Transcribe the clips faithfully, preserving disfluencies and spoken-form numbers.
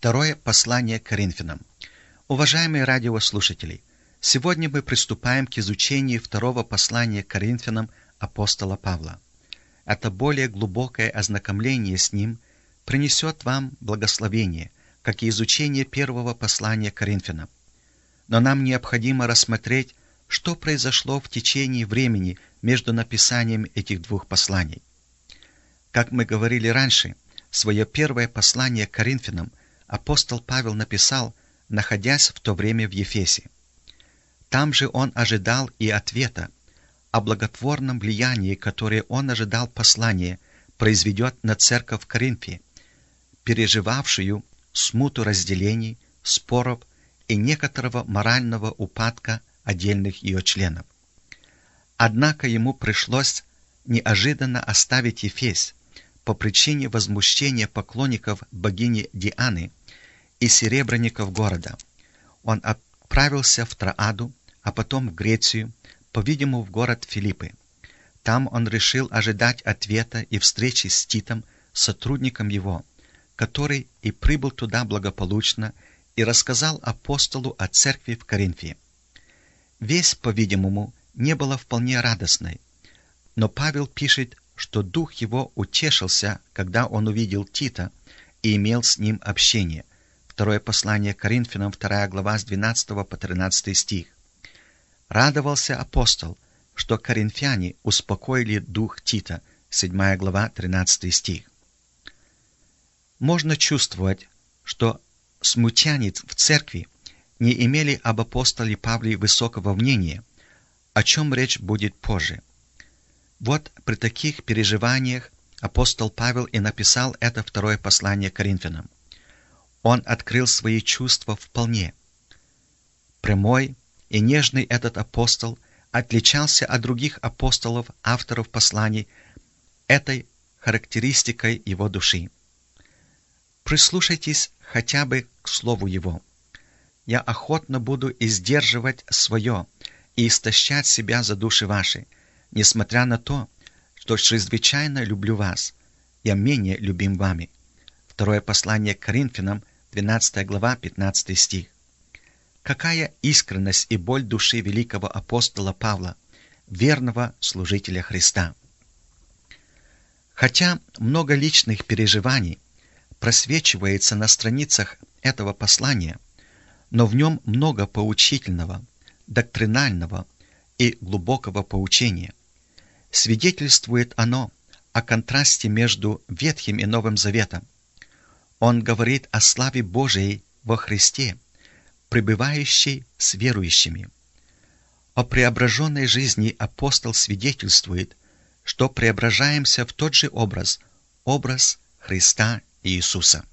Второе послание к Коринфянам. Уважаемые радиослушатели, сегодня мы приступаем к изучению второго послания к Коринфянам апостола Павла. Это более глубокое ознакомление с ним принесет вам благословение, как и изучение первого послания к Коринфянам. Но нам необходимо рассмотреть, что произошло в течение времени между написанием этих двух посланий. Как мы говорили раньше, свое первое послание к Коринфянам апостол Павел написал, находясь в то время в Ефесе. Там же он ожидал и ответа о благотворном влиянии, которое он ожидал послание произведет на церковь в Коринфе, переживавшую смуту разделений, споров и некоторого морального упадка отдельных ее членов. Однако ему пришлось неожиданно оставить Ефес по причине возмущения поклонников богини Дианы и серебряников города. Он отправился в Троаду, а потом в Грецию, по-видимому, в город Филиппы. Там он решил ожидать ответа и встречи с Титом, сотрудником его, который и прибыл туда благополучно и рассказал апостолу о церкви в Коринфе. Весть, по-видимому, не была вполне радостной, но Павел пишет, что дух его утешился, когда он увидел Тита и имел с ним общение. Второе послание к Коринфянам, вторая глава, с двенадцатого по тринадцатый стих. Радовался апостол, что коринфяне успокоили дух Тита, седьмая глава, тринадцатый стих. Можно чувствовать, что смутяне в церкви не имели об апостоле Павле высокого мнения, о чем речь будет позже. Вот при таких переживаниях апостол Павел и написал это второе послание к Коринфянам. Он открыл свои чувства вполне. Прямой и нежный этот апостол отличался от других апостолов, авторов посланий, этой характеристикой его души. Прислушайтесь хотя бы к слову его. «Я охотно буду издерживать свое и истощать себя за души ваши, несмотря на то, что чрезвычайно люблю вас, я менее любим вами». Второе послание к Коринфянам, двенадцатая глава, пятнадцатый стих. Какая искренность и боль души великого апостола Павла, верного служителя Христа! Хотя много личных переживаний просвечивается на страницах этого послания, но в нем много поучительного, доктринального и глубокого поучения. Свидетельствует оно о контрасте между Ветхим и Новым Заветом. Он говорит о славе Божией во Христе, пребывающей с верующими. О преображенной жизни апостол свидетельствует, что преображаемся в тот же образ, образ Христа Иисуса.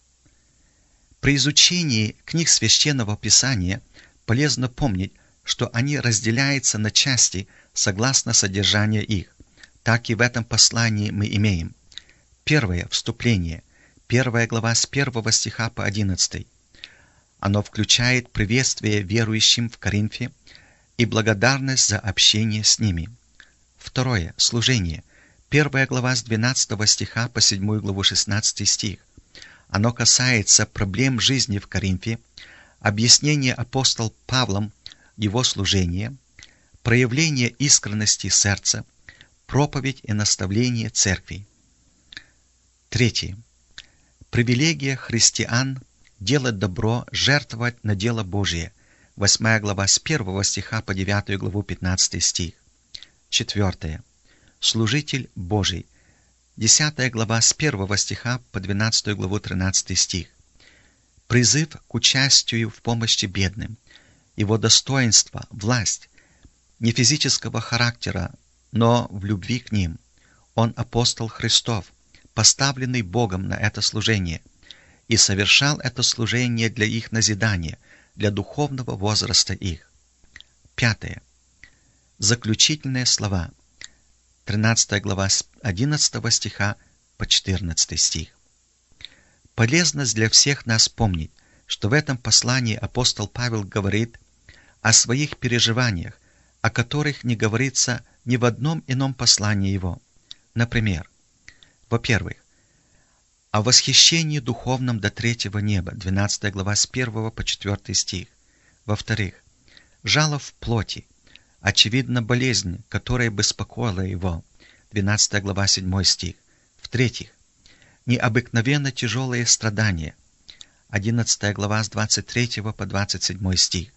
При изучении книг Священного Писания полезно помнить, что они разделяются на части согласно содержанию их. Так и в этом послании мы имеем. Первое — вступление, первая глава с первого стиха по одиннадцатый. Оно включает приветствие верующим в Коринфе и благодарность за общение с ними. Второе — служение, первая глава с двенадцатого стиха по седьмую главу шестнадцатый стих. Оно касается проблем жизни в Коринфе, объяснение апостол Павлом его служения, проявление искренности сердца, проповедь и наставление церкви. Третье. Привилегия христиан делать добро, жертвовать на дело Божие. Восьмая глава с первого стиха по девятую главу пятнадцатый стих. Четвертое. Служитель Божий. Десятая глава с первого стиха по двенадцатую главу тринадцатый стих. Призыв к участию в помощи бедным. Его достоинство, власть, не физического характера, но в любви к ним. Он апостол Христов, поставленный Богом на это служение, и совершал это служение для их назидания, для духовного возраста их. Пятое. Заключительные слова. тринадцатая глава с одиннадцатого стиха по четырнадцатый стих. Полезно для всех нас помнить, что в этом послании апостол Павел говорит о своих переживаниях, о которых не говорится ни в одном ином послании его. Например, во-первых, о восхищении духовном до третьего неба, двенадцатая глава с первого по четвёртый стих. Во-вторых, жало в плоти, очевидно болезнь, которая беспокоила его, двенадцатая глава седьмой стих. В-третьих, необыкновенно тяжелые страдания, одиннадцатая глава с двадцать третьего по двадцать седьмой стих.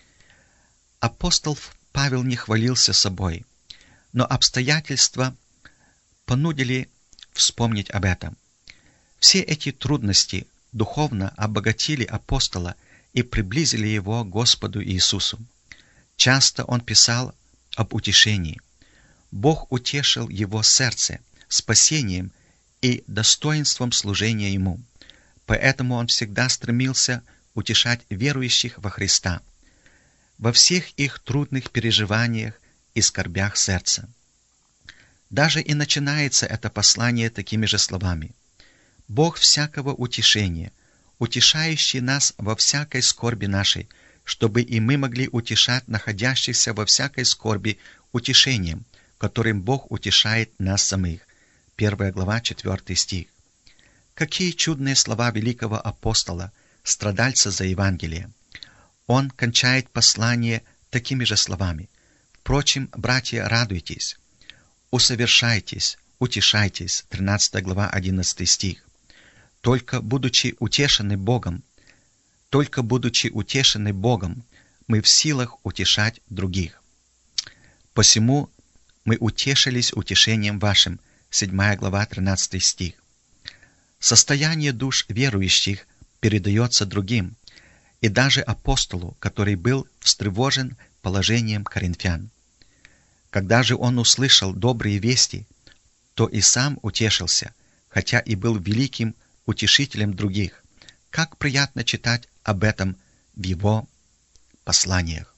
Апостол Павел не хвалился собой, но обстоятельства понудили вспомнить об этом. Все эти трудности духовно обогатили апостола и приблизили его к Господу Иисусу. Часто он писал об утешении. Бог утешил его сердце спасением и достоинством служения Ему. Поэтому он всегда стремился утешать верующих во Христа во всех их трудных переживаниях и скорбях сердца. Даже и начинается это послание такими же словами: «Бог всякого утешения, утешающий нас во всякой скорби нашей, чтобы и мы могли утешать находящихся во всякой скорби утешением, которым Бог утешает нас самих». Первая глава, четвёртый стих. Какие чудные слова великого апостола, страдальца за Евангелие! Он кончает послание такими же словами: «Впрочем, братья, радуйтесь, усовершайтесь, утешайтесь». тринадцатая глава, одиннадцатый стих. Только будучи утешены Богом, только будучи утешены Богом, мы в силах утешать других. Посему мы утешились утешением вашим. седьмая глава, тринадцатый стих. Состояние душ верующих передается другим, и даже апостолу, который был встревожен положением коринфян. Когда же он услышал добрые вести, то и сам утешился, хотя и был великим утешителем других. Как приятно читать об этом в его посланиях.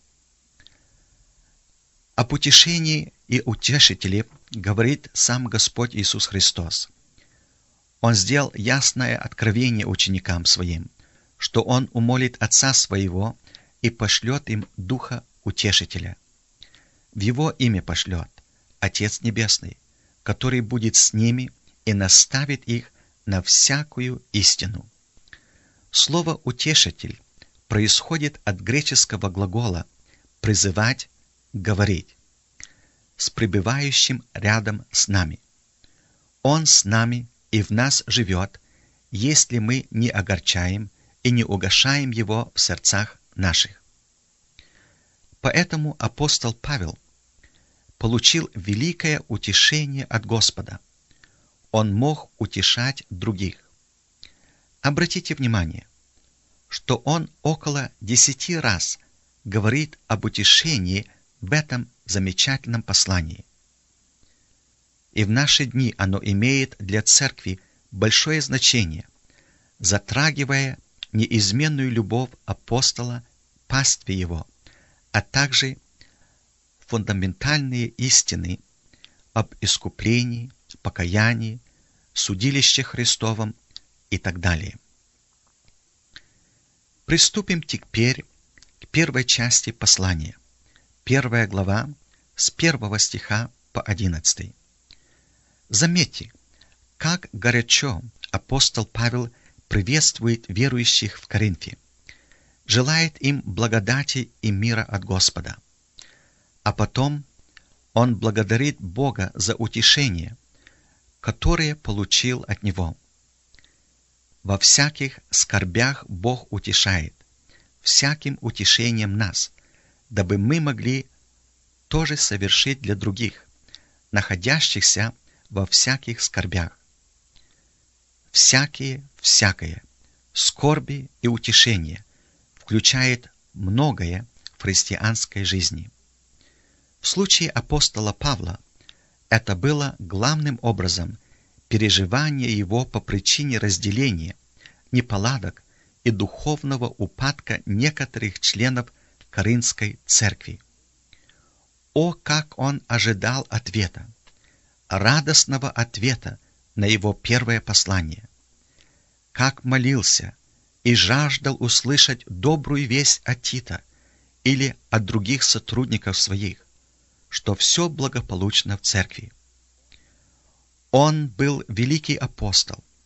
Об утешении и утешителе говорит сам Господь Иисус Христос. Он сделал ясное откровение ученикам Своим, что Он умолит Отца Своего и пошлет им Духа Утешителя. В Его имя пошлет Отец Небесный, который будет с ними и наставит их на всякую истину. Слово «утешитель» происходит от греческого глагола «призывать», «говорить», с пребывающим рядом с нами. Он с нами и в нас живет, если мы не огорчаем и не угашаем Его в сердцах наших. Поэтому апостол Павел получил великое утешение от Господа. Он мог утешать других. Обратите внимание, что он около десяти раз говорит об утешении в этом замечательном послании. И в наши дни оно имеет для церкви большое значение, затрагивая неизменную любовь апостола, пастве его, а также фундаментальные истины об искуплении, покаянии, судилище Христовом и так далее. Приступим теперь к первой части послания. Первая глава с первого стиха по одиннадцатый. Заметьте, как горячо апостол Павел приветствует верующих в Коринфе, желает им благодати и мира от Господа. А потом он благодарит Бога за утешение, которое получил от Него. Во всяких скорбях Бог утешает, всяким утешением нас, дабы мы могли тоже совершить для других, находящихся во всяких скорбях. Всякие, всякое, скорби и утешение включает многое в христианской жизни. В случае апостола Павла это было главным образом переживание его по причине разделения, неполадок и духовного упадка некоторых членов Коринфской церкви. О, как он ожидал ответа, радостного ответа на его первое послание! Как молился и жаждал услышать добрую весть от Тита или от других сотрудников своих, что все благополучно в церкви. Он был великий апостол,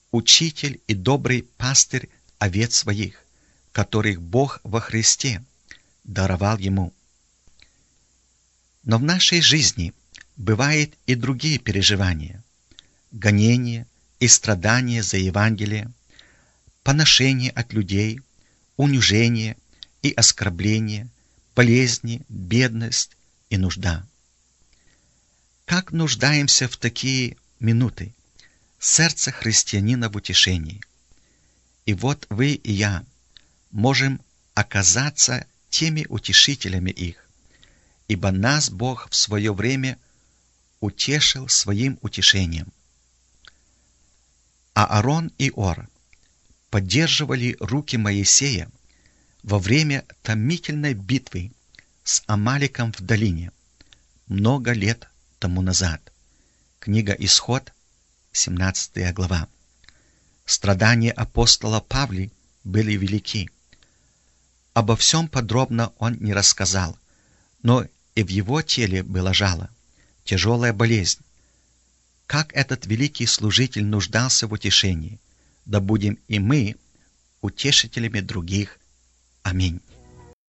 учитель и добрый пастырь овец своих, которых Бог во Христе даровал ему. Но в нашей жизни бывают и другие переживания, гонения и страдания за Евангелие, поношение от людей, унижение и оскорбление, болезни, бедность и нужда. Как нуждаемся в такие минуты сердце христианина в утешении. И вот вы и я можем оказаться теми утешителями их, ибо нас Бог в свое время утешил своим утешением. А Аарон и Ор поддерживали руки Моисея во время томительной битвы с Амаликом в долине много лет тому назад. Книга Исход, семнадцатая глава. Страдания апостола Павла были велики. Обо всем подробно он не рассказал, но и в его теле было жало, тяжелая болезнь. Как этот великий служитель нуждался в утешении, да будем и мы утешителями других. Аминь.